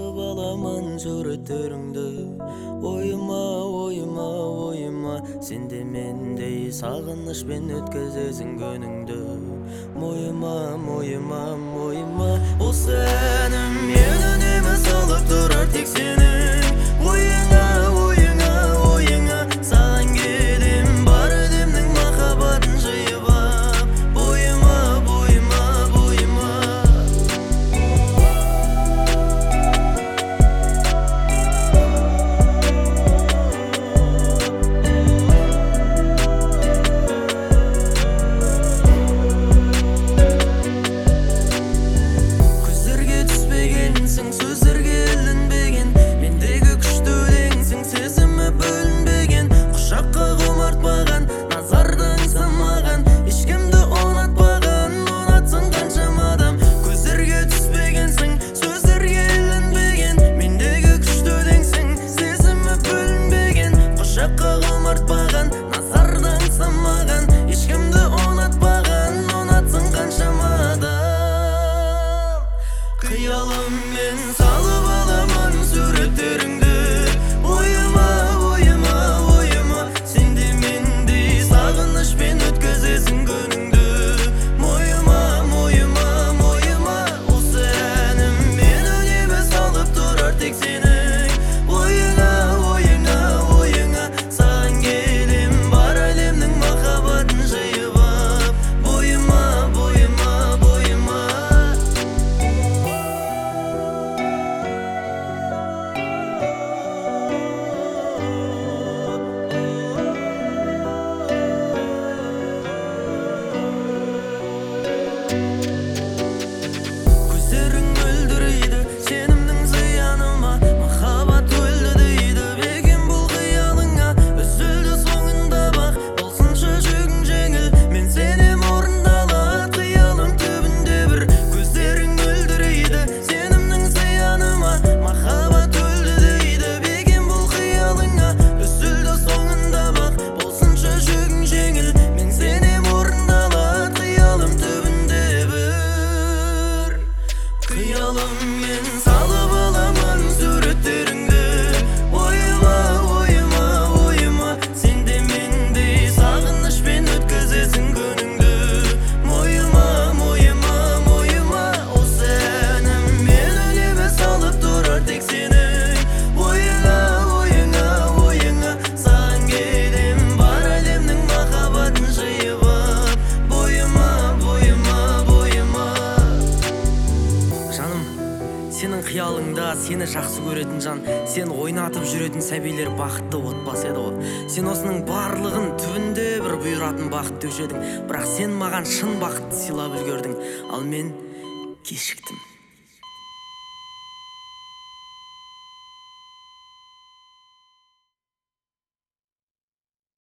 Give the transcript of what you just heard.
салып аламын сүрөттөрүңдү. Ойыма, сенде мендей сагынычпен өткөзөсүң күнүңдү. Моюма, ол сенің менен эме салып турар тек сенің ойыңа саған келем бар әлемнің махаббатын жиып ап. Бойыма сөздерге ілінбеген, мендегі күшті өлеңсің, сезімі бөлінбеген, құшаққа құмартпаған, назардың самаған, ешкімді ұнатпаған, ұнатсың қаншама адам. Көздерге түспегенсің, сөздерге ілінбеген, мендегі күшті өлеңсің, сезімі бөлінбеген, құшаққа құмартпаған, назардың самаған, ешкімді ұнатпаған, ұнатсың қаншама адам. Қиялыммен салып аламын сүрөттөрүңдү. Ойыма, сенде мендей сагынычпен өткөзөсүң күнүңдү. Моюма, ол сенің менен эме салып турар тек сенің ойыңа саған келем бар әлемнің махаббатын жиып ап. Бойыма көздерің мөлдірейді сенімнің зияныма, махаббат өлді дейді бекем бұл қиялыңа. Үзілді соңында бақ болсыншы жүгің жеңіл, мен сенем орындалады қиялым түбінде бір. Көздерің мөлдірейді сенімнің зияныма, махаббат өлді дейді бекем бұл қиялыңа. Үзілді соңында бақ болсыншы жүгің жеңіл, мен сенем орындалады қиялым түбінде бір. Қиялыммен салып аламын сүрөттөрүңдү. Ойыма, сенде мендей сагынычпен өткөзөсүң күнүңдү. Моюма, ол сенің менен эме салып турар тек сенің ойыңа саған келем бар әлемнің махаббатын жиып ап. Бойыма жаным, сенің қиялыңда сені жақсы көретін жан, сен ойнатып жүретін сәбилер бақытты отбасы еді ғой. Сен осының барлығын түбінде бір бұйыратын бақыт деуші едің, бірақ сен маған шын бақытты сыйлап үлгердің, ал мен кешіктім.